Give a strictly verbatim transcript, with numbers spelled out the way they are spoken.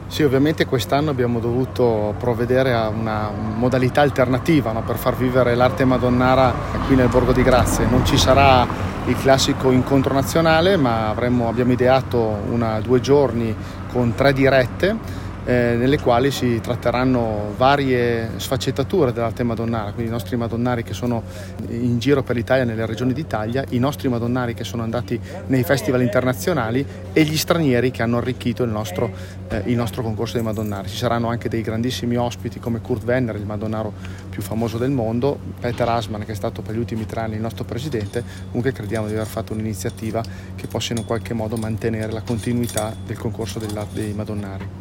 Sì, ovviamente quest'anno abbiamo dovuto provvedere a una modalità alternativa, no, per far vivere l'arte madonnara qui nel Borgo di Grazia. Non ci sarà il classico incontro nazionale, ma avremo, abbiamo ideato una, due giorni con tre dirette eh, nelle quali si tratteranno varie sfaccettature dell'arte madonnara, quindi i nostri madonnari che sono in giro per l'Italia, nelle regioni d'Italia, i nostri madonnari che sono andati nei festival internazionali e gli stranieri che hanno arricchito il nostro, eh, il nostro concorso dei madonnari. Ci saranno anche dei grandissimi ospiti come Kurt Wenner, il madonnaro più famoso del mondo, Peter Asman, che è stato per gli ultimi tre anni il nostro presidente. Comunque crediamo di aver fatto un'iniziativa che possa in qualche modo mantenere la continuità del concorso dei madonnari.